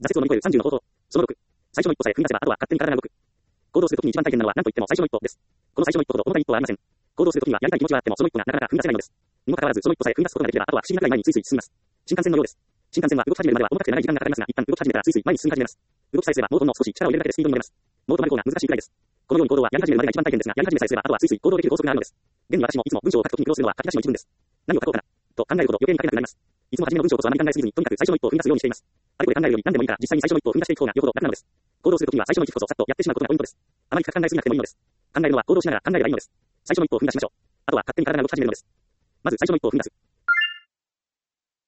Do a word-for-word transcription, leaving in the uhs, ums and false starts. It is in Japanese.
挫折を乗り越えるさんじゅうの方法。そのろく。最初の一歩さえ踏み出せば、あとは勝手に体が動く。行動するときに一番大変なのは何と言っても最初の一歩です。この最初の一歩ほど重たい一歩はありません。行動するときにはやりたい気持ちはあってもその一歩がなかなか踏み出せないのです。にもかかわらずその一歩さえ踏み出すことができれば、あとは不思議なくらい前にスイスイ進みます。新幹線のようです。新幹線は動き始めるまでは重たくて長い時間がかかりますが、一旦動き始めたらスイスイ前に進み始めます。動きさえすればもうほんの少し力を入れるだけでスピードに乗れます。もう止まる方が難しいくらいです。このように行動はやり始めるまでが一番大変ですが、やり始めさえすればあとはスイスイ行動できる法則があるのです。現に私もいつも文章を書くときに苦労するのは書き出しの一文です。何を書こうかなと考えるほど余計に書けなくなります。いつも初めの文章こそあまり考えすぎずに、とにかく最初の一歩を踏み出すようにしています。あれこれ考えるより何でもいいから実際に最初の一歩を踏み出していく方がよほど楽なのです。行動するときには最初の一歩こそさっとやってしまうことがポイントです。あまり深く考えすぎなくてもいいのです。考えるのは行動しながら考えればいいのです。最初の一歩を踏み出しましょう。あとは勝手に体が動き始めるのです。まず最初の一歩を踏み出す。